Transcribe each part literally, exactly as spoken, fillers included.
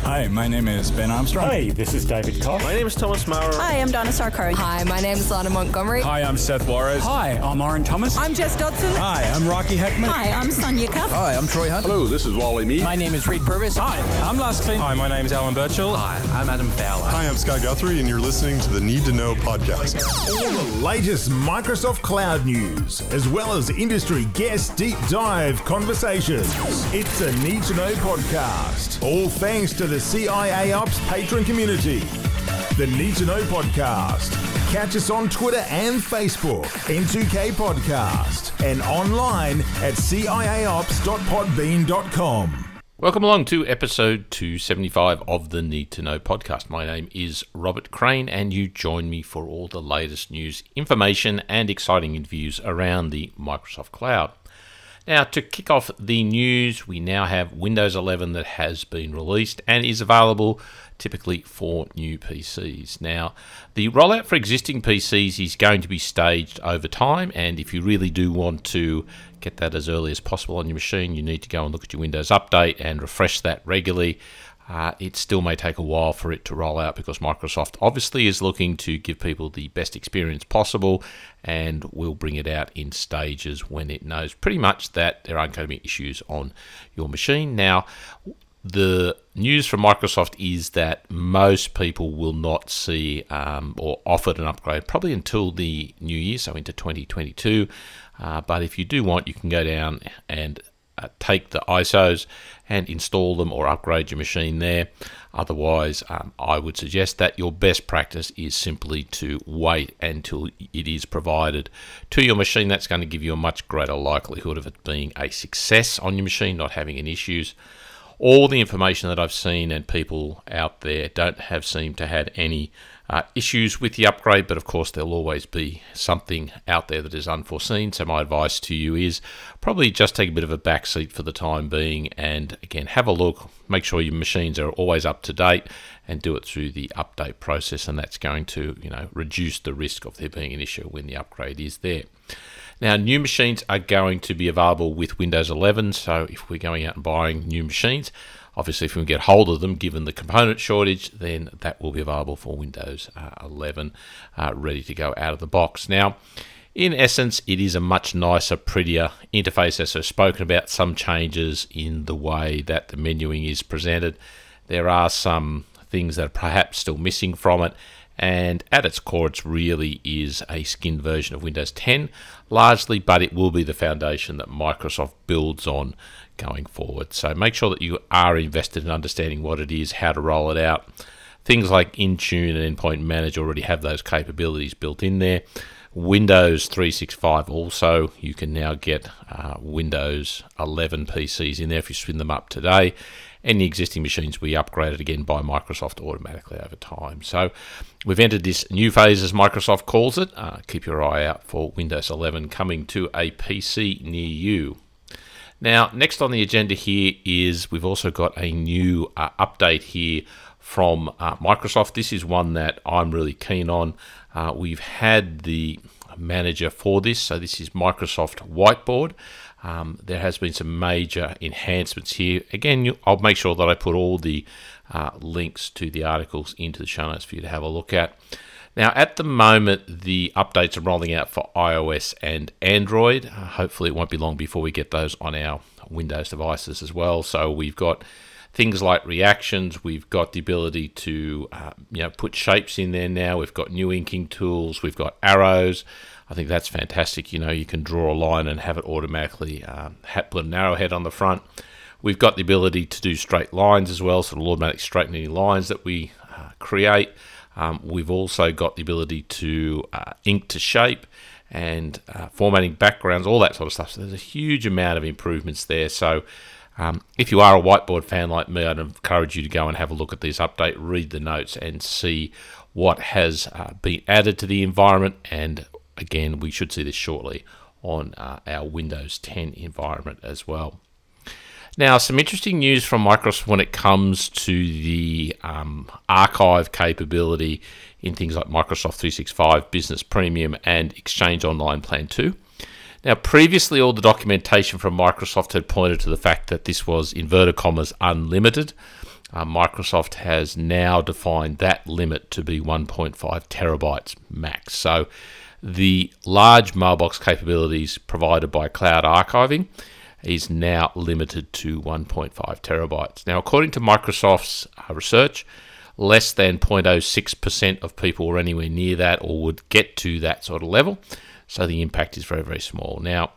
Hi, my name is Ben Armstrong. Hi, this is David Koch. My name is Thomas Maurer. Hi, I'm Donna Sarkari. Hi, my name is Lana Montgomery. Hi, I'm Seth Juarez. Hi, I'm Oren Thomas. I'm Jess Dodson. Hi, I'm Rocky Heckman. Hi, I'm Sonia Cuff. Hi, I'm Troy Hunt. Hello, this is Wally Mead. My name is Reed Purvis. Hi, I'm Lars Klint. Hi, my name is Alan Birchall. Hi, I'm Adam Fowler. Hi, I'm Scott Guthrie, and you're listening to the Need to Know podcast. All the latest Microsoft Cloud news, as well as industry guest deep dive conversations. It's a Need to Know podcast. All thanks to the C I A Ops patron community. The Need to Know podcast. Catch us on Twitter and Facebook, N two K Podcast, and online at C I A ops dot podbean dot com. Welcome along to episode two seventy-five of the Need to Know podcast. My name is Robert Crane, and you join me for all the latest news, information, and exciting interviews around the Microsoft Cloud. Now, to kick off the news, we now have Windows eleven that has been released and is available typically for new P Cs. Now, the rollout for existing P Cs is going to be staged over time, and if you really do want to get that as early as possible on your machine, you need to go and look at your Windows Update and refresh that regularly. Uh, it still may take a while for it to roll out because Microsoft obviously is looking to give people the best experience possible and will bring it out in stages when it knows pretty much that there aren't going to be issues on your machine. Now, the news from Microsoft is that most people will not see um, or offered an upgrade probably until the new year, so into twenty twenty-two. Uh, but if you do want, you can go down and Uh, take the I S Os and install them or upgrade your machine there. Otherwise, um, I would suggest that your best practice is simply to wait until it is provided to your machine. That's going to give you a much greater likelihood of it being a success on your machine, not having any issues. All the information that I've seen and people out there don't have seemed to have any uh, issues with the upgrade, but of course there'll always be something out there that is unforeseen. So my advice to you is probably just take a bit of a back seat for the time being, and again, have a look, make sure your machines are always up to date, and do it through the update process, and that's going to, you know, reduce the risk of there being an issue when the upgrade is there. Now, new machines are going to be available with Windows eleven, so if we're going out and buying new machines, obviously if we can get hold of them, given the component shortage, then that will be available for Windows uh, eleven, uh, ready to go out of the box. Now, in essence, it is a much nicer, prettier interface. As I've spoken about, some changes in the way that the menuing is presented. There are some things that are perhaps still missing from it, and at its core, it really is a skinned version of Windows ten, largely, but it will be the foundation that Microsoft builds on going forward. So make sure that you are invested in understanding what it is, how to roll it out. Things like Intune and Endpoint Manager already have those capabilities built in there. Windows three sixty-five also, you can now get uh, Windows eleven P Cs in there if you spin them up today. Any existing machines will be upgraded again by Microsoft automatically over time. So we've entered this new phase, as Microsoft calls it. Uh, keep your eye out for Windows eleven coming to a P C near you. Now, next on the agenda here is we've also got a new uh, update here from uh, Microsoft. This is one that I'm really keen on. Uh, we've had the manager for this, so this is Microsoft Whiteboard. Um, there has been some major enhancements here. Again, you, I'll make sure that I put all the uh, links to the articles into the show notes for you to have a look at. Now, at the moment, the updates are rolling out for iOS and Android. Uh, hopefully, it won't be long before we get those on our Windows devices as well. So we've got things like reactions. We've got the ability to uh, you know, put shapes in there now. We've got new inking tools. We've got arrows. I think that's fantastic. You know, you can draw a line and have it automatically um, put an arrowhead on the front. We've got the ability to do straight lines as well, so it'll automatically straighten any lines that we uh, create. Um, we've also got the ability to uh, ink to shape and uh, formatting backgrounds, all that sort of stuff. So there's a huge amount of improvements there. So um, if you are a whiteboard fan like me, I'd encourage you to go and have a look at this update, read the notes, and see what has uh, been added to the environment. And again, we should see this shortly on uh, our Windows ten environment as well. Now, some interesting news from Microsoft when it comes to the um, archive capability in things like Microsoft three sixty-five Business Premium and Exchange Online Plan two. Now, previously, all the documentation from Microsoft had pointed to the fact that this was, inverted commas, unlimited. uh, Microsoft has now defined that limit to be one point five terabytes max. So the large mailbox capabilities provided by cloud archiving is now limited to one point five terabytes. Now, according to Microsoft's uh, research, less than zero point zero six percent of people were anywhere near that or would get to that sort of level. So the impact is very, very small. Now,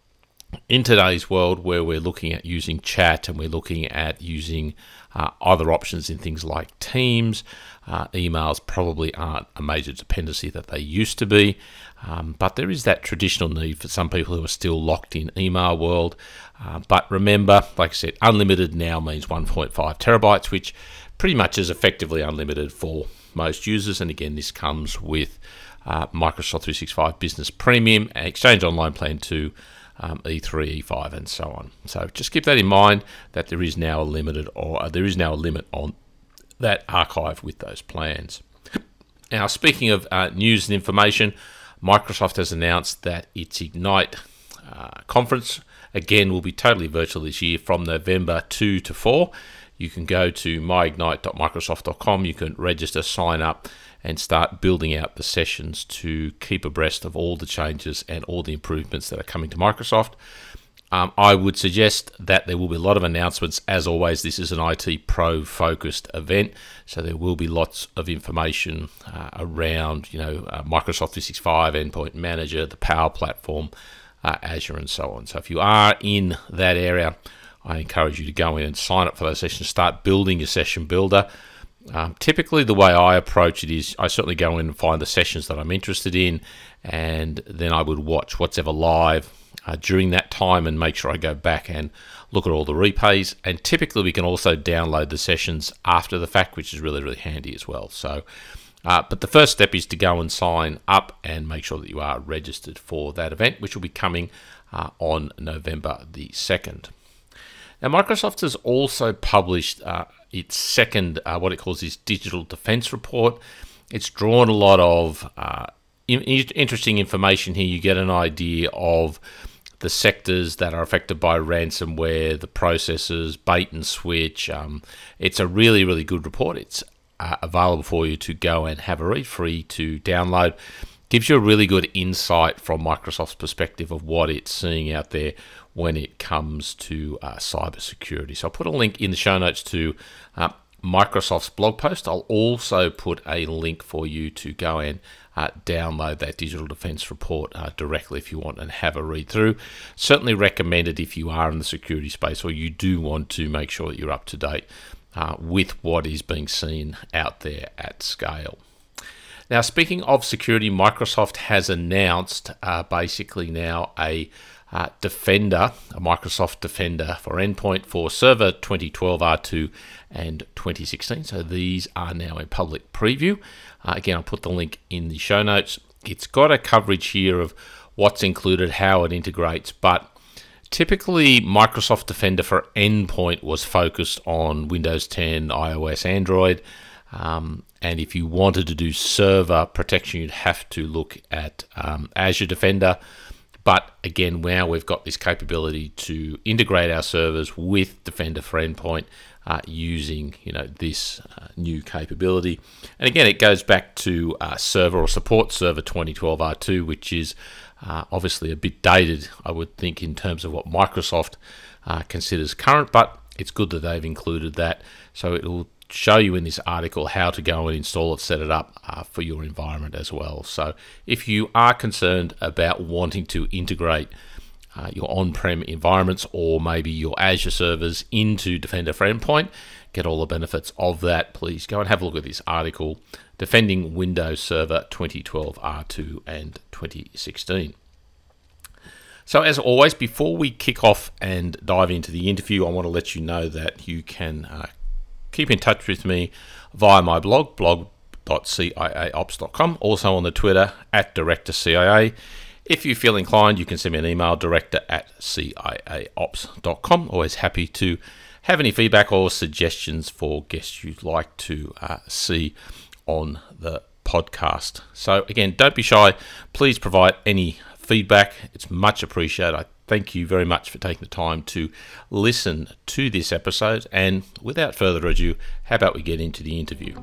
in today's world where we're looking at using chat and we're looking at using uh, other options in things like Teams, uh, emails probably aren't a major dependency that they used to be. Um, but there is that traditional need for some people who are still locked in email world. Uh, but remember, like I said, unlimited now means one point five terabytes, which pretty much is effectively unlimited for most users. And again, this comes with uh, Microsoft three sixty-five Business Premium, Exchange Online Plan two, um, E three, E five, and so on. So just keep that in mind that there is now a limited or uh, there is now a limit on that archive with those plans. Now, speaking of uh, news and information, Microsoft has announced that its Ignite uh, conference again will be totally virtual this year from November two to four. You can go to my ignite dot microsoft dot com. You can register, sign up, and start building out the sessions to keep abreast of all the changes and all the improvements that are coming to Microsoft. Um, I would suggest that there will be a lot of announcements. As always, this is an I T Pro-focused event, so there will be lots of information uh, around, you know, uh, Microsoft three sixty-five, Endpoint Manager, the Power Platform, uh, Azure, and so on. So if you are in that area, I encourage you to go in and sign up for those sessions, start building your session builder. Um, typically, the way I approach it is I certainly go in and find the sessions that I'm interested in, and then I would watch what's ever live uh, during that time and make sure I go back and look at all the replays. And typically, we can also download the sessions after the fact, which is really, really handy as well. So, uh, but the first step is to go and sign up and make sure that you are registered for that event, which will be coming uh, on November the second. Now, Microsoft has also published uh, its second, uh, what it calls its Digital Defense Report. It's drawn a lot of uh, in- interesting information here. You get an idea of the sectors that are affected by ransomware, the processes, bait and switch. Um, it's a really, really good report. It's uh, available for you to go and have a read, free to download. Gives you a really good insight from Microsoft's perspective of what it's seeing out there when it comes to uh, cybersecurity. So I'll put a link in the show notes to uh, Microsoft's blog post. I'll also put a link for you to go and uh, download that Digital Defense Report uh, directly if you want and have a read through. Certainly recommend it if you are in the security space or you do want to make sure that you're up to date uh, with what is being seen out there at scale. Now, speaking of security, Microsoft has announced uh, basically now a uh, Defender, a Microsoft Defender for Endpoint for Server twenty twelve R two and twenty sixteen. So these are now in public preview. Uh, again, I'll put the link in the show notes. It's got a coverage here of what's included, how it integrates, but typically Microsoft Defender for Endpoint was focused on Windows ten, iOS, Android. Um, and if you wanted to do server protection, you'd have to look at um, Azure Defender. But again, now we've got this capability to integrate our servers with Defender for Endpoint uh, using, you know, this uh, new capability. And again, it goes back to uh, server or support server twenty twelve R two, which is uh, obviously a bit dated, I would think, in terms of what Microsoft uh, considers current. But it's good that they've included that, so it will show you in this article how to go and install it, set it up uh, for your environment as well. So if you are concerned about wanting to integrate uh, your on-prem environments or maybe your Azure servers into Defender for Endpoint, get all the benefits of that, please go and have a look at this article, Defending Windows Server twenty twelve R two and twenty sixteen. So as always, before we kick off and dive into the interview, I want to let you know that you can uh, keep in touch with me via my blog, blog dot c i a ops dot com. Also on the Twitter, at director C I A. If you feel inclined, you can send me an email, director at c i a ops dot com. Always happy to have any feedback or suggestions for guests you'd like to uh, see on the podcast. So again, don't be shy. Please provide any feedback. It's much appreciated. I thank you very much for taking the time to listen to this episode. And without further ado, how about we get into the interview?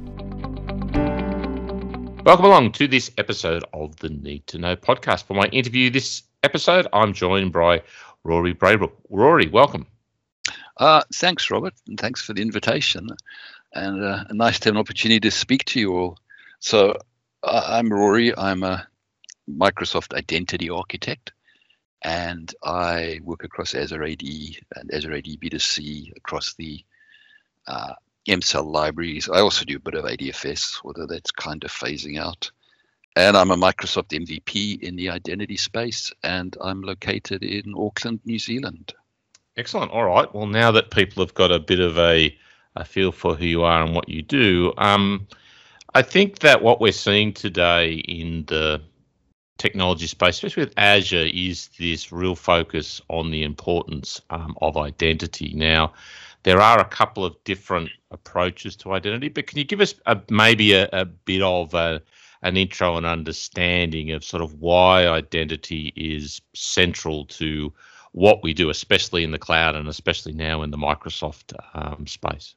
Welcome along to this episode of the Need to Know podcast. For my interview this episode, I'm joined by Rory Braybrook. Rory, welcome. Uh, thanks, Robert, and thanks for the invitation. And uh, nice to have an opportunity to speak to you all. So uh, I'm Rory. I'm a Microsoft Identity Architect, and I work across Azure A D and Azure A D B two C across the uh, M C E L libraries. I also do a bit of A D F S, although that's kind of phasing out. And I'm a Microsoft M V P in the identity space, and I'm located in Auckland, New Zealand. Excellent. All right. Well, now that people have got a bit of a, a feel for who you are and what you do, um, I think that what we're seeing today in the technology space, especially with Azure, is this real focus on the importance um, of identity. Now, there are a couple of different approaches to identity, but can you give us a, maybe a, a bit of a, an intro and understanding of sort of why identity is central to what we do, especially in the cloud and especially now in the Microsoft um, space?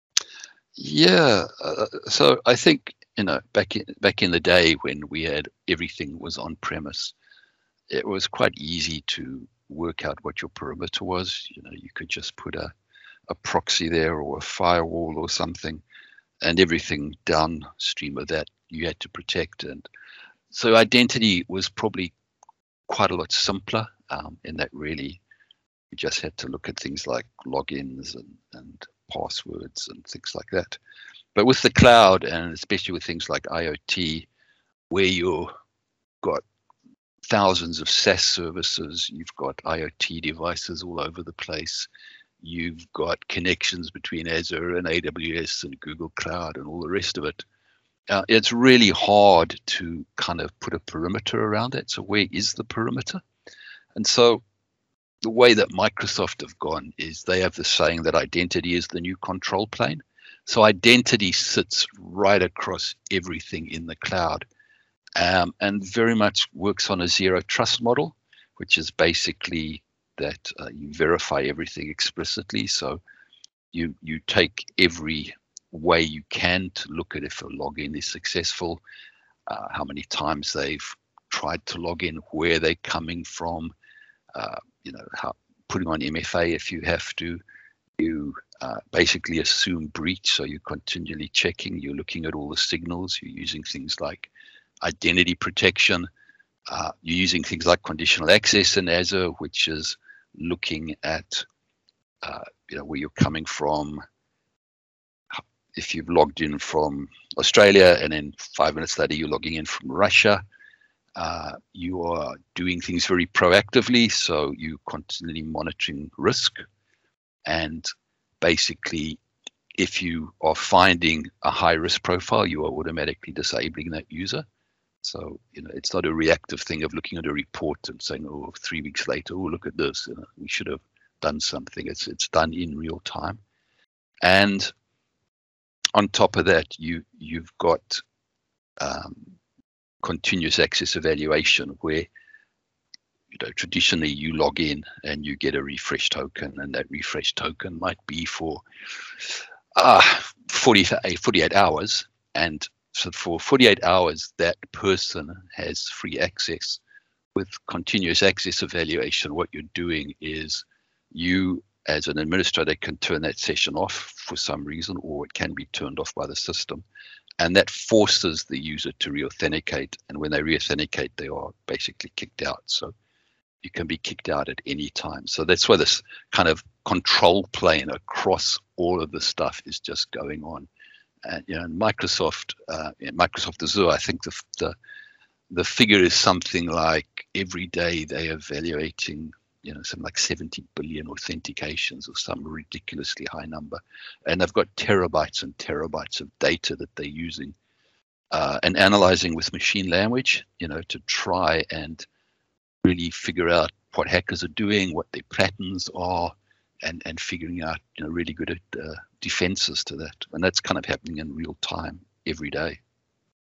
Yeah, uh, so I think, you know, back in, back in the day when we had everything was on premise, it was quite easy to work out what your perimeter was. You know, you could just put a, a proxy there or a firewall or something, and everything downstream of that you had to protect. And so identity was probably quite a lot simpler um, in that really you just had to look at things like logins and, and passwords and things like that. But with the cloud, and especially with things like IoT, where you've got thousands of SaaS services, you've got IoT devices all over the place, you've got connections between Azure and A W S and Google Cloud and all the rest of it, uh, it's really hard to kind of put a perimeter around it. So where is the perimeter? And so the way that Microsoft have gone is they have the saying that identity is the new control plane. So identity sits right across everything in the cloud, um, and very much works on a zero trust model, which is basically that uh, you verify everything explicitly. So you you take every way you can to look at if a login is successful, uh, how many times they've tried to log in, where they're coming from, uh, you know, how, putting on M F A if you have to. You uh, basically assume breach, so you're continually checking, you're looking at all the signals, you're using things like identity protection, uh, you're using things like conditional access in Azure, which is looking at uh, you know, where you're coming from. If you've logged in from Australia and then five minutes later you're logging in from Russia, uh, you are doing things very proactively, so you're continually monitoring risk. And basically, if you are finding a high risk profile, you are automatically disabling that user. So, you know, it's not a reactive thing of looking at a report and saying, oh, three weeks later, oh, look at this, you know, we should have done something. It's it's done in real time. And on top of that, you, you've got um, continuous access evaluation where, you know, traditionally you log in and you get a refresh token, and that refresh token might be for uh, forty-eight hours. And so for forty-eight hours, that person has free access. With continuous access evaluation, what you're doing is you, as an administrator, can turn that session off for some reason, or it can be turned off by the system. And that forces the user to re-authenticate. And when they re-authenticate, they are basically kicked out. So you can be kicked out at any time. So that's why this kind of control plane across all of the stuff is just going on. And you know, in Microsoft, uh, in Microsoft Azure, I think the, the the figure is something like every day they are evaluating, you know, something like seventy billion authentications or some ridiculously high number, and they've got terabytes and terabytes of data that they're using uh, and analyzing with machine language, you know, to try and really figure out what hackers are doing, what their patterns are, and and figuring out, you know, really good at uh, defenses to that. And that's kind of happening in real time every day.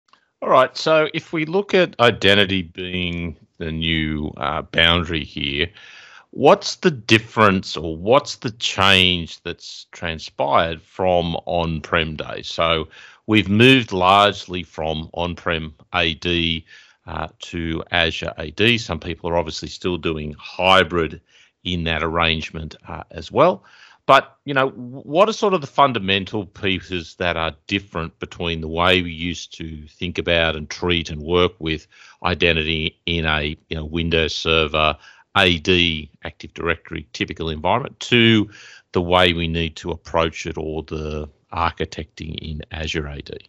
All right. So if we look at identity being the new uh, boundary here, what's the difference or what's the change that's transpired from on-prem days? So we've moved largely from on-prem A D uh, to Azure A D. Some people are obviously still doing hybrid in that arrangement uh, as well. But, you know, what are sort of the fundamental pieces that are different between the way we used to think about and treat and work with identity in a, you know, Windows Server, A D, Active Directory typical environment to the way we need to approach it or the architecting in Azure A D?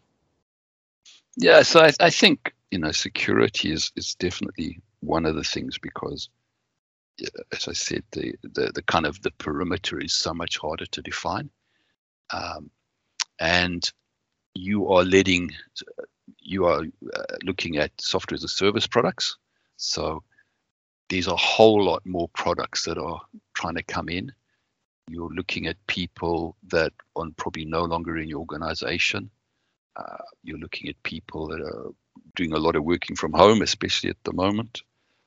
Yeah, so I, I think, you know, security is, is definitely one of the things because, as I said, the, the, the kind of the perimeter is so much harder to define. Um, and you are letting, you are uh, looking at software as a service products. So there's a whole lot more products that are trying to come in. You're looking at people that are probably no longer in your organization. Uh, you're looking at people that are doing a lot of working from home, especially at the moment.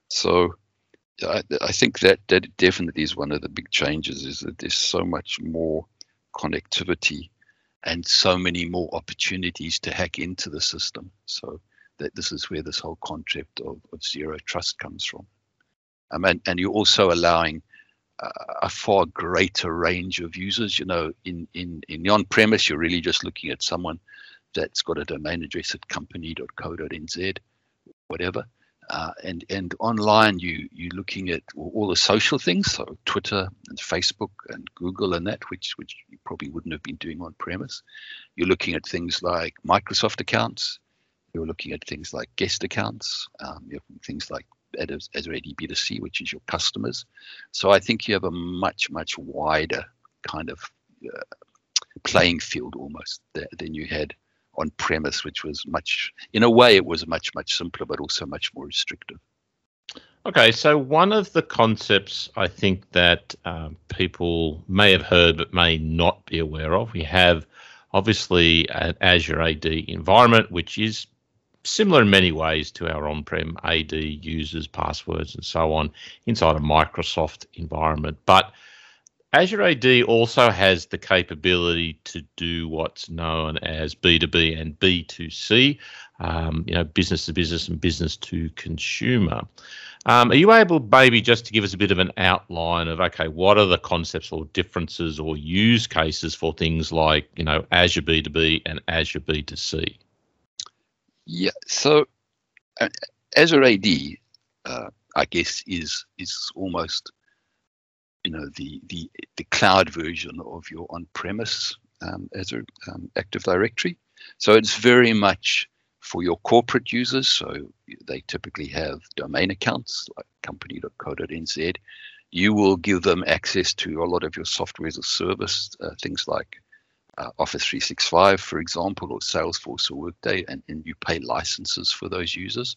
So I, I think that that definitely is one of the big changes, is that there's so much more connectivity and so many more opportunities to hack into the system. So that this is where this whole concept of, of zero trust comes from. Um, and, and you're also allowing uh, a far greater range of users. You know, in, in, in the on-premise, you're really just looking at someone that's got a domain address at company dot co dot n z, whatever. Uh, and and online, you you're looking at all the social things, so Twitter and Facebook and Google and that, which which you probably wouldn't have been doing on premise. You're looking at things like Microsoft accounts. You're looking at things like guest accounts. Um, you have things like Azure A D B two C, which is your customers. So I think you have a much much wider kind of uh, playing field almost th- than you had on premise, which was much, in a way, it was much, much simpler, but also much more restrictive. Okay, so one of the concepts I think that um, people may have heard but may not be aware of, we have obviously an Azure A D environment, which is similar in many ways to our on-prem A D users, passwords, and so on inside a Microsoft environment. But Azure A D also has the capability to do what's known as B two B and B two C, um, you know, business to business and business to consumer. Um, are you able, maybe, just to give us a bit of an outline of, okay, what are the concepts or differences or use cases for things like, you know, Azure B two B and Azure B two C? Yeah, so uh, Azure A D, uh, I guess, is is almost, you know, the the the cloud version of your on-premise um, Azure um, Active Directory. So it's very much for your corporate users. So they typically have domain accounts like company dot co dot n z. You will give them access to a lot of your software as a service, uh, things like uh, Office three sixty-five, for example, or Salesforce or Workday, and, and you pay licenses for those users.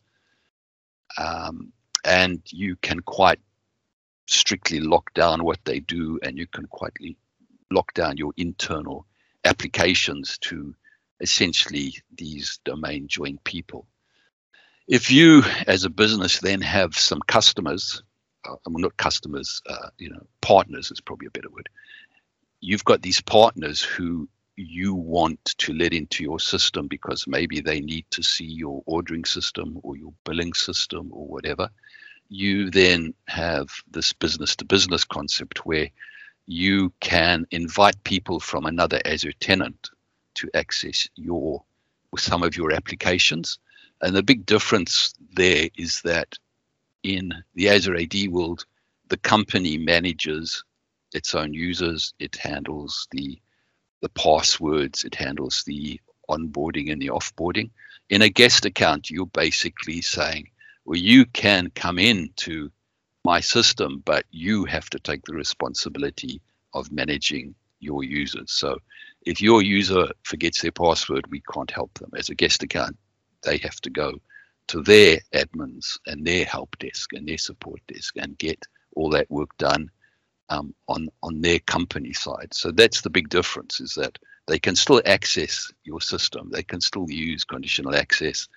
Um, and you can quite strictly lock down what they do, and you can quietly lock down your internal applications to essentially these domain joined people. If you, as a business, then have some customers, uh, I mean, not customers, uh, you know, partners is probably a better word. You've got these partners who you want to let into your system because maybe they need to see your ordering system or your billing system or whatever. You then have this business to business concept where you can invite people from another Azure tenant to access your some of your applications. And the big difference there is that in the Azure A D world, the company manages its own users. It handles the the passwords. It handles the onboarding and the offboarding. In a guest account, you're basically saying, well, you can come into my system, but you have to take the responsibility of managing your users. So if your user forgets their password, we can't help them. As a guest account, they have to go to their admins and their help desk and their support desk and get all that work done um, on, on their company side. So that's the big difference, is that they can still access your system. They can still use conditional access.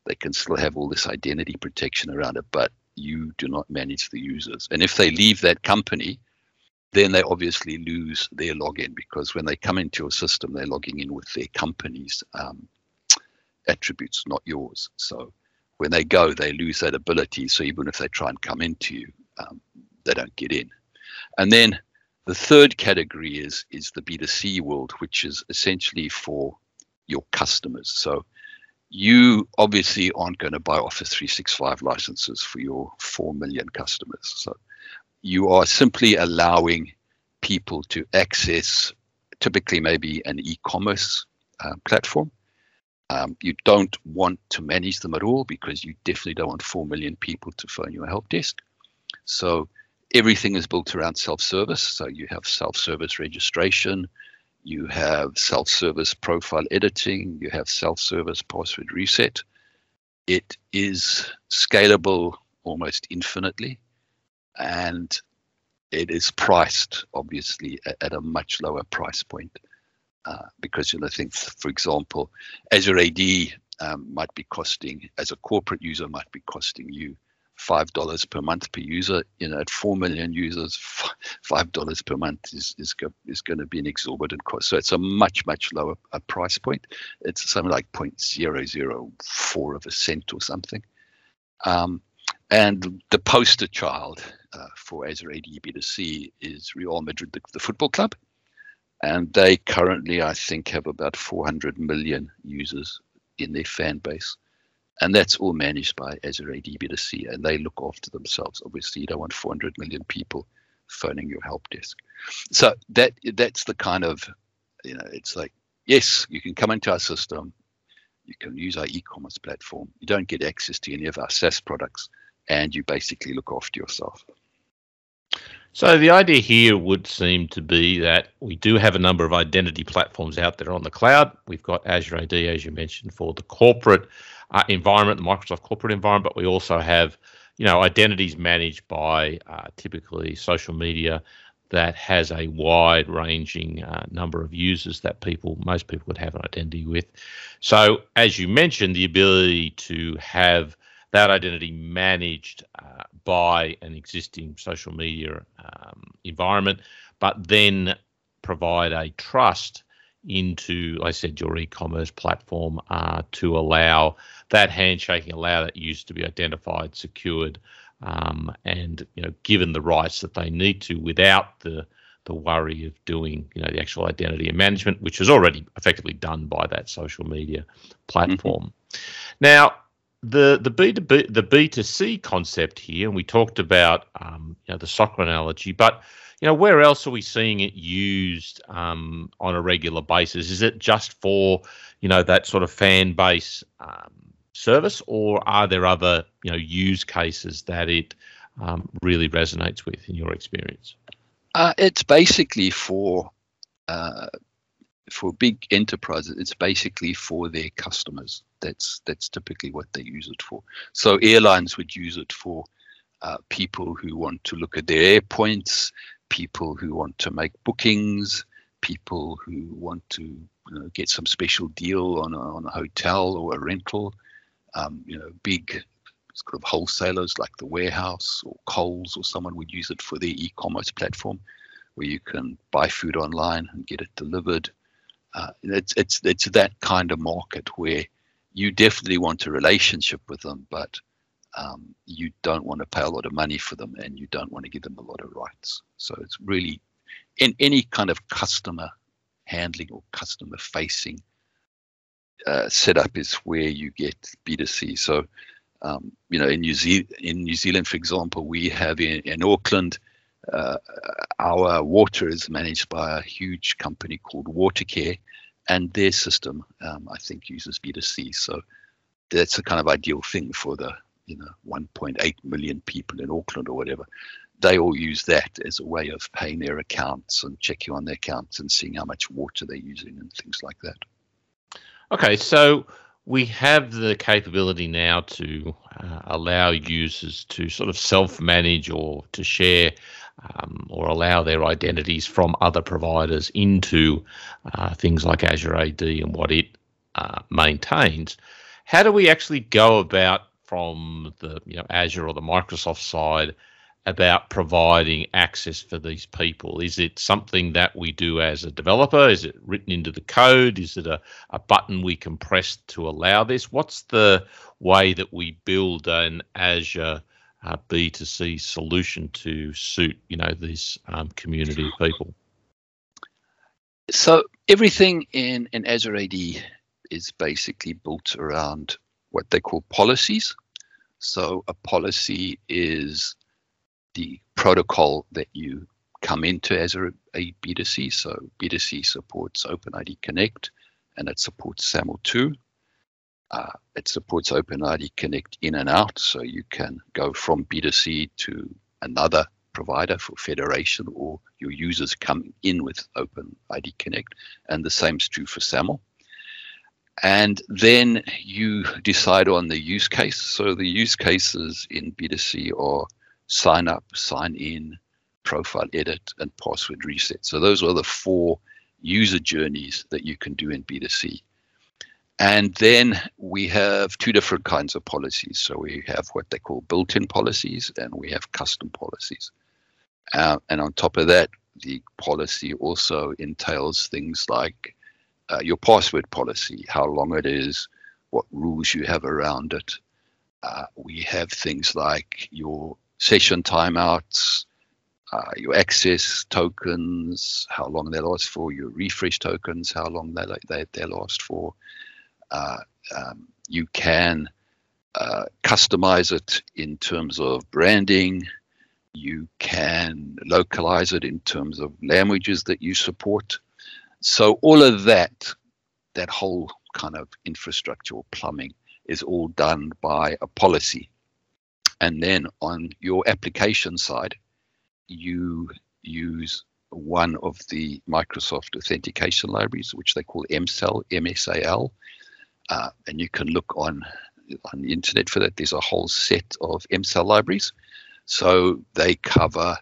They can still have all this identity protection around it, but you do not manage the users. And if they leave that company, then they obviously lose their login, because when they come into your system, they're logging in with their company's um, attributes, not yours. So when they go, they lose that ability. So even if they try and come into you, um, they don't get in. And then the third category is is the B two C world, which is essentially for your customers. So you obviously aren't going to buy Office three sixty-five licenses for your four million customers. So you are simply allowing people to access typically maybe an e-commerce uh, platform. Um, you don't want to manage them at all, because you definitely don't want four million people to phone your help desk. So everything is built around self-service. So you have self-service registration, you have self-service profile editing, you have self-service password reset. It is scalable almost infinitely, and it is priced obviously at, at a much lower price point. Uh, because, you know, think, for example, Azure A D um, might be costing, as a corporate user, might be costing you five dollars per month per user. You know, at four million users, five dollars per month is is, go, is going to be an exorbitant cost. So it's a much, much lower uh, price point. It's something like zero point zero zero four of a cent or something. Um, and the poster child uh, for Azure A D B two C is Real Madrid, the, the football club. And they currently, I think, have about four hundred million users in their fan base. And that's all managed by Azure A D B two C, and they look after themselves. Obviously, you don't want four hundred million people phoning your help desk. So that that's the kind of, you know, it's like, yes, you can come into our system, you can use our e-commerce platform, you don't get access to any of our SaaS products, and you basically look after yourself. So the idea here would seem to be that we do have a number of identity platforms out there on the cloud. We've got Azure A D, as you mentioned, for the corporate uh, environment, the Microsoft corporate environment, but we also have, you know, identities managed by uh, typically social media that has a wide-ranging uh, number of users that people, most people would have an identity with. So as you mentioned, the ability to have that identity managed uh, by an existing social media um, environment, but then provide a trust into, like I said, your e-commerce platform uh, to allow that handshaking, allow that user to be identified, secured, um, and, you know, given the rights that they need to without the the worry of doing, you know, the actual identity and management, which is already effectively done by that social media platform. Mm-hmm. Now, The the B two B the B two C concept here, and we talked about um, you know, the soccer analogy, but you know, where else are we seeing it used um, on a regular basis? Is it just for, you know, that sort of fan base um, service, or are there other, you know, use cases that it um, really resonates with in your experience? Uh, it's basically for uh, for big enterprises. It's basically for their customers. That's that's typically what they use it for. So airlines would use it for uh, people who want to look at their air points, people who want to make bookings, people who want to, you know, get some special deal on a, on a hotel or a rental. Um, you know, big sort of wholesalers like the Warehouse or Coles or someone would use it for their e-commerce platform, where you can buy food online and get it delivered. Uh, it's it's it's that kind of market where you definitely want a relationship with them, but um, you don't want to pay a lot of money for them, and you don't want to give them a lot of rights. So it's really, in any kind of customer handling or customer facing uh, setup is where you get B two C. So, um, you know, in New Zealand, in New Zealand, for example, we have in, in Auckland, uh, our water is managed by a huge company called Watercare. And their system, um, I think, uses B two C. So that's a kind of ideal thing for the, you know, one point eight million people in Auckland or whatever. They all use that as a way of paying their accounts and checking on their accounts and seeing how much water they're using and things like that. Okay, so we have the capability now to uh, allow users to sort of self-manage or to share Um, or allow their identities from other providers into uh, things like Azure A D and what it uh, maintains. how do we actually go about from the you know Azure or the Microsoft side about providing access for these people? Is it something that we do as a developer? Is it written into the code? Is it a, a button we can press to allow this? What's the way that we build an Azure uh, B two C solution to suit, you know, this um, community of people? So everything in, in Azure A D is basically built around what they call policies. So a policy is the protocol that you come into Azure a B two C. So B two C supports OpenID Connect, and it supports SAML two. Uh, it supports OpenID Connect in and out, so you can go from B two C to another provider for federation, or your users come in with OpenID Connect, and the same is true for SAML. And then you decide on the use case. So the use cases in B two C are sign up, sign in, profile edit, and password reset. So those are the four user journeys that you can do in B two C. And then we have two different kinds of policies. So we have what they call built-in policies, and we have custom policies. Uh, and on top of that, the policy also entails things like uh, your password policy, how long it is, what rules you have around it. Uh, we have things like your session timeouts, uh, your access tokens, how long they last for, your refresh tokens, how long they they, they last for. Uh, um, you can uh, customize it in terms of branding. You can localize it in terms of languages that you support. So all of that, that whole kind of infrastructure or plumbing is all done by a policy. And then on your application side, you use one of the Microsoft authentication libraries, which they call M S A L, M S A L. Uh, and you can look on, on the internet for that. There's a whole set of M S A L libraries. So they cover,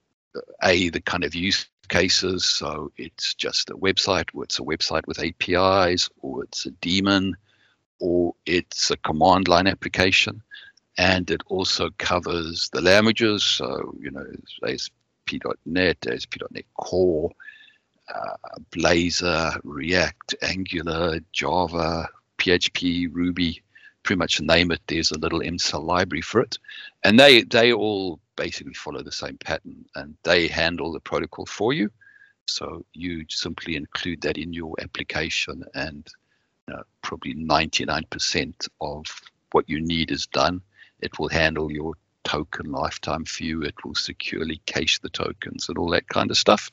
A, the kind of use cases. So it's just a website, or it's a website with A P Is, or it's a daemon, or it's a command line application. And it also covers the languages. So, you know, A S P dot net, A S P dot net Core, uh, Blazor, React, Angular, Java, P H P, Ruby, pretty much name it, there's a little M S A L library for it. And they, they all basically follow the same pattern, and they handle the protocol for you. So you simply include that in your application, and you know, probably ninety-nine percent of what you need is done. It will handle your token lifetime for you. It will securely cache the tokens and all that kind of stuff.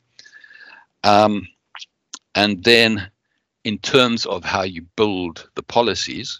Um, and then in terms of how you build the policies,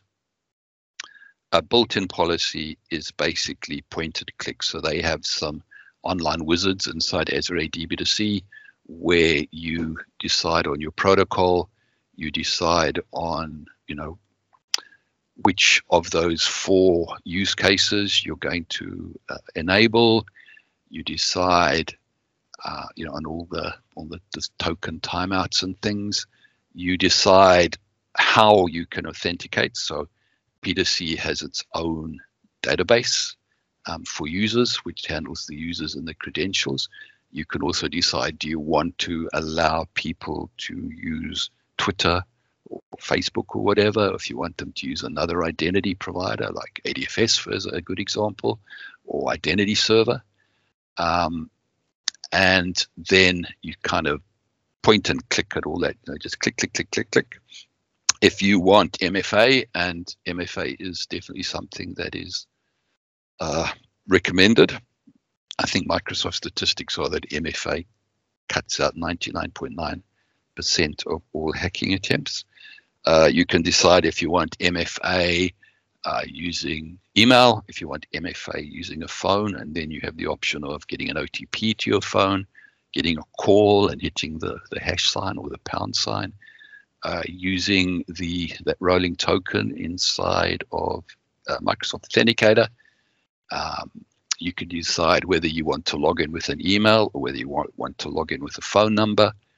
a built-in policy is basically point-and-click. So they have some online wizards inside Azure A D B two C where you decide on your protocol, you decide on, you know, which of those four use cases you're going to uh, enable. You decide, uh, you know, on all the all the, the token timeouts and things. You decide how you can authenticate. So B two C has its own database um, for users, which handles the users and the credentials. You can also decide, do you want to allow people to use Twitter or Facebook or whatever, if you want them to use another identity provider like A D F S is a good example, or Identity Server. Um, and then you kind of point and click at all that, you know, just click, click, click, click, click. If you want M F A, and M F A is definitely something that is uh, recommended. I think Microsoft statistics are that M F A cuts out ninety-nine point nine percent of all hacking attempts. Uh, you can decide if you want M F A uh, using email, if you want M F A using a phone, and then you have the option of getting an O T P to your phone, getting a call and hitting the, the hash sign or the pound sign, uh, using the that rolling token inside of uh, Microsoft Authenticator. Um, you can decide whether you want to log in with an email or whether you want, want to log in with a phone number.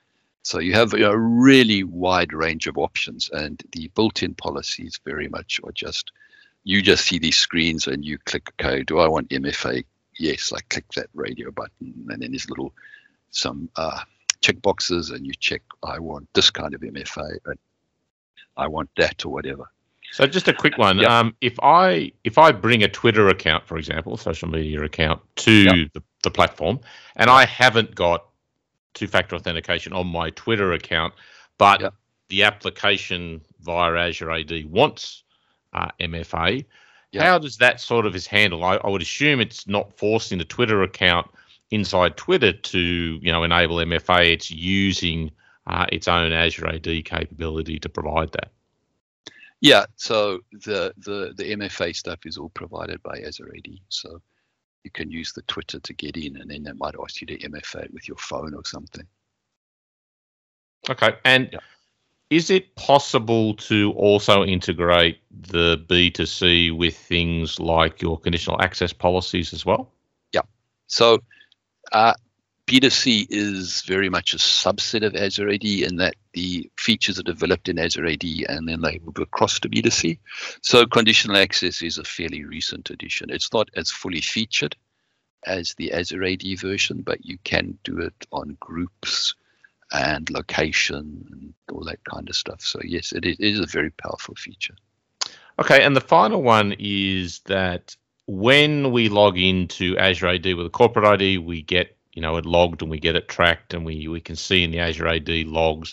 So you have a really wide range of options, and the built-in policies very much are just, you just see these screens and you click, okay, do I want M F A? Yes, I click that radio button, and then there's little, some uh, check boxes, and you check, I want this kind of M F A, but I want that or whatever. So just a quick one. Yep. Um, if I if I bring a Twitter account, for example, social media account, to Yep. the, the platform, and I haven't got two-factor authentication on my Twitter account, but Yep. the application via Azure A D wants uh, M F A, Yep. how does that sort of is handled? I, I would assume it's not forcing the Twitter account inside Twitter to, you know, enable M F A. It's using uh, its own Azure A D capability to provide that. Yeah, so the, the, the M F A stuff is all provided by Azure A D. So you can use the Twitter to get in, and then they might ask you to M F A it with your phone or something. Okay, and Yeah. is it possible to also integrate the B two C with things like your conditional access policies as well? So uh, B two C is very much a subset of Azure A D in that the features are developed in Azure A D and then they move across to B two C. So conditional access is a fairly recent addition. It's not as fully featured as the Azure A D version, but you can do it on groups and location and all that kind of stuff. So yes, it is, it is a very powerful feature. Okay, and the final one is that when we log into Azure A D with a corporate I D, we get, you know, it logged and we get it tracked, and we, we can see in the Azure A D logs.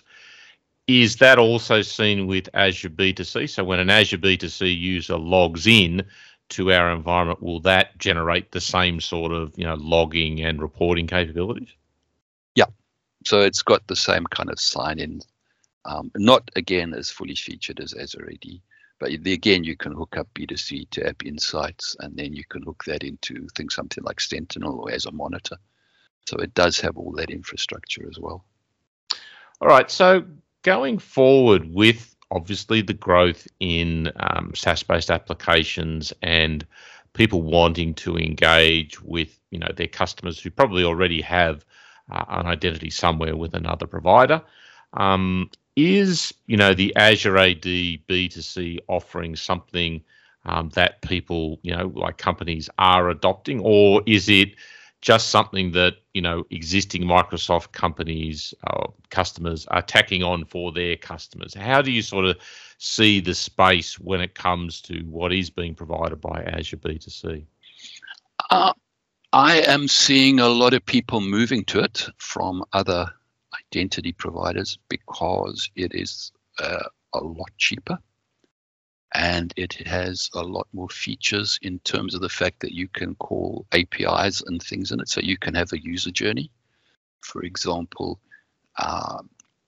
Is that also seen with Azure B two C? So when an Azure B two C user logs in to our environment, will that generate the same sort of, you know, logging and reporting capabilities? Yeah, so it's got the same kind of sign-in, um, not again as fully featured as Azure A D. But again, you can hook up B two C to App Insights, and then you can hook that into things, something like Sentinel or as a monitor. So it does have all that infrastructure as well. All right. So going forward with obviously the growth in um, SaaS-based applications and people wanting to engage with, you know, their customers who probably already have uh, an identity somewhere with another provider, um, is, you know, the Azure A D B two C offering something um, that people, you know, like companies are adopting, or is it just something that, you know, existing Microsoft companies, uh, customers are tacking on for their customers? How do you sort of see the space when it comes to what is being provided by Azure B two C? Uh, I am seeing a lot of people moving to it from other identity providers because it is uh, a lot cheaper and it has a lot more features in terms of the fact that you can call A P Is and things in it, so you can have a user journey. For example, um,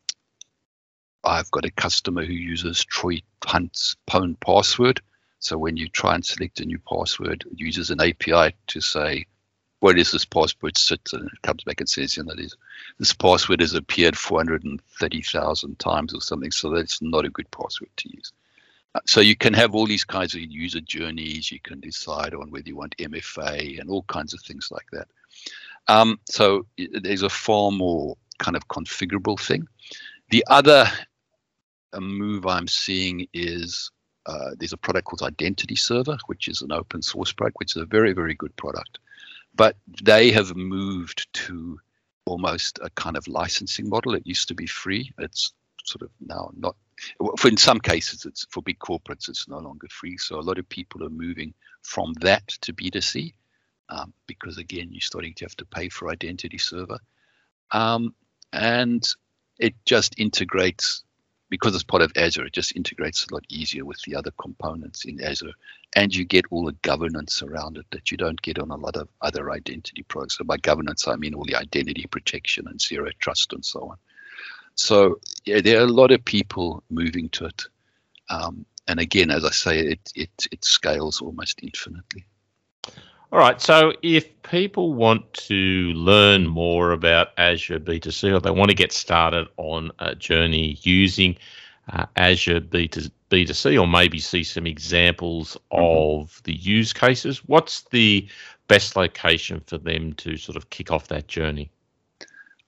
I've got a customer who uses Troy Hunt's Pwn password. So when you try and select a new password, it uses an A P I to say, where does this password sit? And it comes back and says, you know, this, this password has appeared four hundred thirty thousand times or something, so that's not a good password to use. Uh, so you can have all these kinds of user journeys. You can decide on whether you want M F A and all kinds of things like that. Um, so it, there's a far more kind of configurable thing. The other uh, move I'm seeing is uh, there's a product called Identity Server, which is an open source product, which is a very, very good product. But they have moved to almost a kind of licensing model. It used to be free. It's sort of now not. For in some cases, it's for big corporates, it's no longer free. So a lot of people are moving from that to B two C um, because, again, you're starting to have to pay for Identity Server. Um, and it just integrates, because it's part of Azure, it just integrates a lot easier with the other components in Azure. And you get all the governance around it that you don't get on a lot of other identity products. So by governance, I mean all the identity protection and zero trust and so on. So yeah, there are a lot of people moving to it. Um, and again, as I say, it, it, it scales almost infinitely. All right. So if people want to learn more about Azure B two C, or they want to get started on a journey using uh, Azure B two C, or maybe see some examples mm-hmm. of the use cases, what's the best location for them to sort of kick off that journey?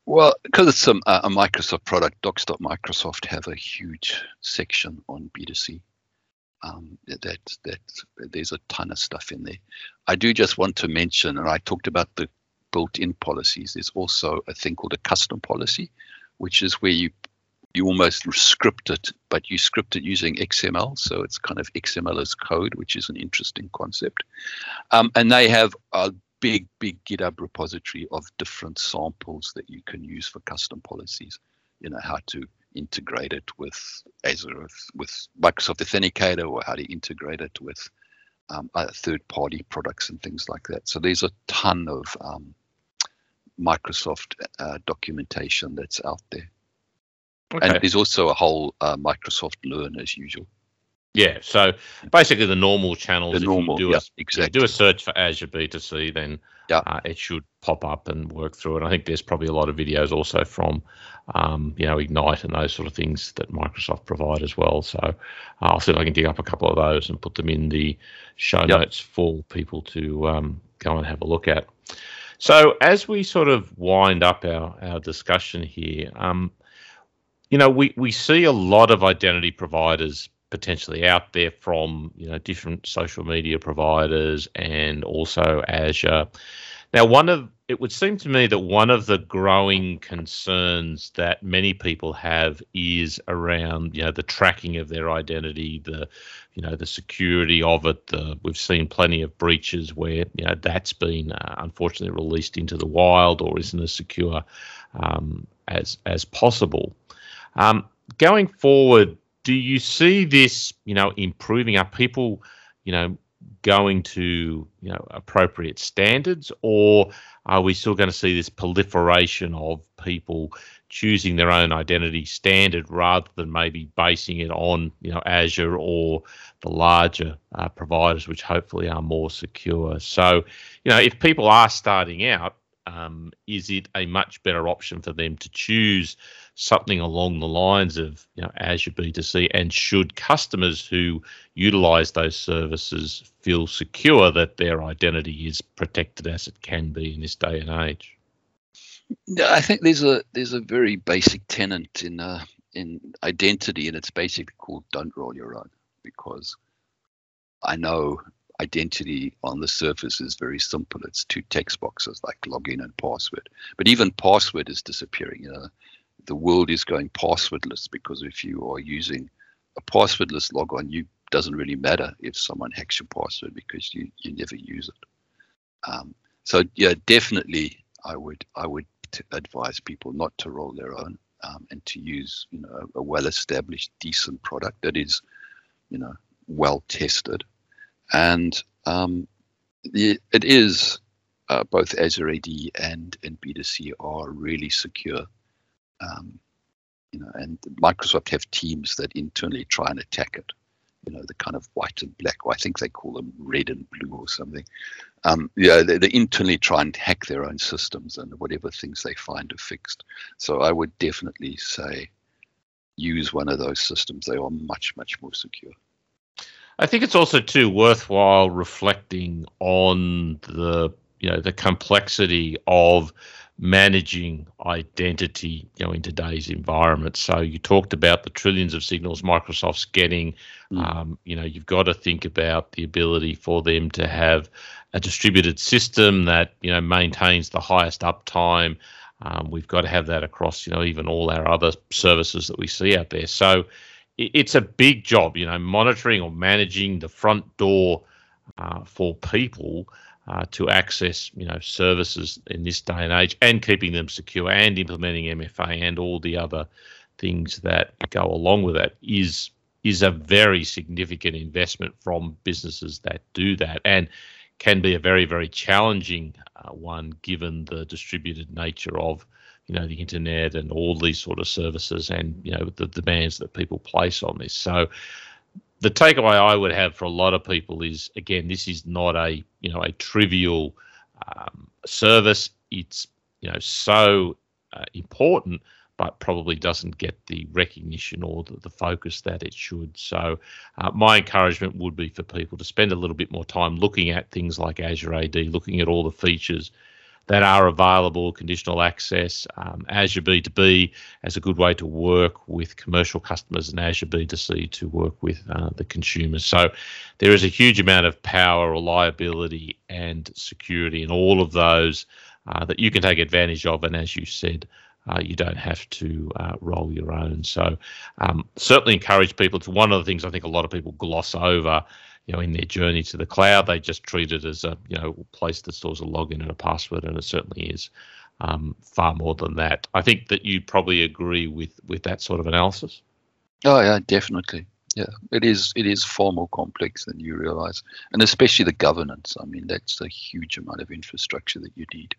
Well, because it's a, a Microsoft product, Docs.Microsoft have a huge section on B two C. Um, that, that there's a ton of stuff in there. I do just want to mention, and I talked about the built-in policies. There's also a thing called a custom policy, which is where you you almost script it, but you script it using X M L. So it's kind of X M L as code, which is an interesting concept. Um, and they have a big, big GitHub repository of different samples that you can use for custom policies. You know, how to integrate it with Azure, with Microsoft Authenticator, or how to integrate it with um, other third-party products and things like that. So there's a ton of um, Microsoft uh, documentation that's out there. Okay. And there's also a whole uh, Microsoft Learn as usual. Yeah, so basically the normal channels, The if normal, you do, yeah, a, exactly. you do a search for Azure B two C, then Yeah. uh, it should pop up and work through it. I think there's probably a lot of videos also from, um, you know, Ignite and those sort of things that Microsoft provide as well. So uh, I'll see if I can dig up a couple of those and put them in the show Yep. notes for people to um, go and have a look at. So as we sort of wind up our, our discussion here, um, you know, we, we see a lot of identity providers potentially out there from, you know, different social media providers and also Azure. Now, one of it would seem to me that one of the growing concerns that many people have is around, you know, the tracking of their identity, the, you know, the security of it. The, we've seen plenty of breaches where, you know, that's been uh, unfortunately released into the wild or isn't as secure um, as as possible. Um, going forward, do you see this, you know, improving? Are people, you know, going to, you know, appropriate standards, or are we still going to see this proliferation of people choosing their own identity standard rather than maybe basing it on, you know, Azure or the larger uh, providers, which hopefully are more secure? So, you know, if people are starting out, um, is it a much better option for them to choose something along the lines of, you know, Azure B two C, and should customers who utilize those services feel secure that their identity is protected as it can be in this day and age? Yeah, I think there's a there's a very basic tenet in uh, in identity, and it's basically called "don't roll your own," because I know identity on the surface is very simple. It's two text boxes like login and password, but even password is disappearing. You know, the world is going passwordless, because if you are using a passwordless logon, you doesn't really matter if someone hacks your password, because you you never use it. Um, so yeah, definitely, I would I would t- advise people not to roll their own, um, and to use, you know, a well-established, decent product that is, you know, well tested, and um, the, it is uh, both Azure A D and and B two C are really secure. Um, you know, and Microsoft have teams that internally try and attack it. You know, the kind of white and black, or I think they call them red and blue or something. Um, yeah, they, they internally try and hack their own systems and whatever things they find are fixed. So I would definitely say use one of those systems. They are much, much more secure. I think it's also too worthwhile reflecting on the, you know, the complexity of managing identity, you know, in today's environment. So you talked about the trillions of signals Microsoft's getting. Mm. Um, you know, you've got to think about the ability for them to have a distributed system that, you know, maintains the highest uptime. Um, we've got to have that across, you know, even all our other services that we see out there. So it, it's a big job, you know, monitoring or managing the front door uh, for people Uh, to access, you know, services in this day and age, and keeping them secure, and implementing M F A and all the other things that go along with that is is a very significant investment from businesses that do that, and can be a very, very challenging uh, one, given the distributed nature of, you know, the internet and all these sort of services, and, you know, the demands that people place on this. So the takeaway I would have for a lot of people is, again, this is not a, you know, a trivial um, service. It's, you know, so uh, important, but probably doesn't get the recognition or the, the focus that it should. So uh, my encouragement would be for people to spend a little bit more time looking at things like Azure A D, looking at all the features that are available, conditional access, um, Azure B two B as a good way to work with commercial customers, and Azure B two C to work with uh, the consumers. So there is a huge amount of power, reliability, and security in all of those uh, that you can take advantage of. And as you said, uh, you don't have to uh, roll your own. So um, certainly encourage people to. One of the things I think a lot of people gloss over, you know, in their journey to the cloud, they just treat it as a, you know, place that stores a login and a password, and it certainly is um, far more than that. I think that you probably agree with with that sort of analysis. Oh yeah, definitely. Yeah, it is. It is far more complex than you realize, and especially the governance. I mean, that's a huge amount of infrastructure that you need.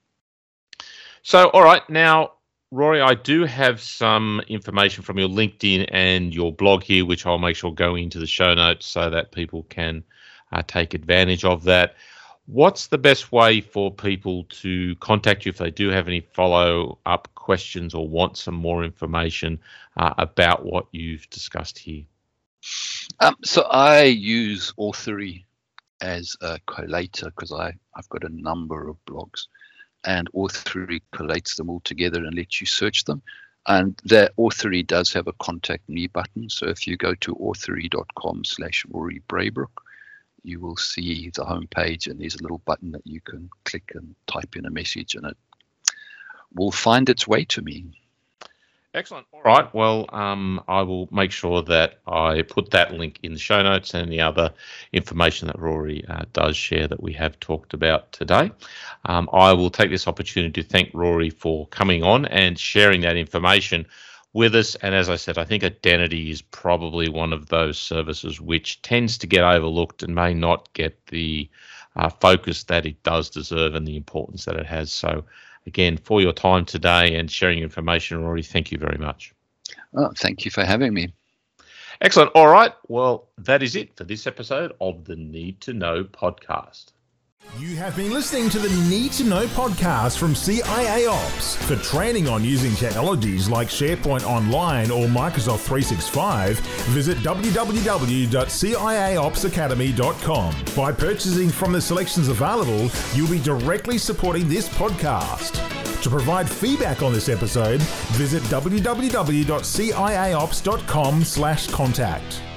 So, all right, now, Rory, I do have some information from your LinkedIn and your blog here, which I'll make sure go into the show notes so that people can uh, take advantage of that. What's the best way for people to contact you if they do have any follow-up questions or want some more information uh, about what you've discussed here? Um, so I use Authory as a collator because I I've got a number of blogs. And Authory collates them all together and lets you search them. And that Authory does have a contact me button. So if you go to authory.com slash Rory Braybrook, you will see the homepage, and there's a little button that you can click and type in a message, and it will find its way to me. Excellent. All right. Well, um, I will make sure that I put that link in the show notes and the other information that Rory uh, does share that we have talked about today. Um, I will take this opportunity to thank Rory for coming on and sharing that information with us. And as I said, I think identity is probably one of those services which tends to get overlooked and may not get the uh, focus that it does deserve and the importance that it has. So again, for your time today and sharing information, Rory, thank you very much. Oh, thank you for having me. Excellent. All right. Well, that is it for this episode of the Need to Know podcast. You have been listening to the Need to Know podcast from C I A Ops. For training on using technologies like SharePoint Online or Microsoft three sixty-five, visit w w w dot c i a ops academy dot com. By purchasing from the selections available, you'll be directly supporting this podcast. To provide feedback on this episode, visit w w w dot c i a ops dot com slash contact.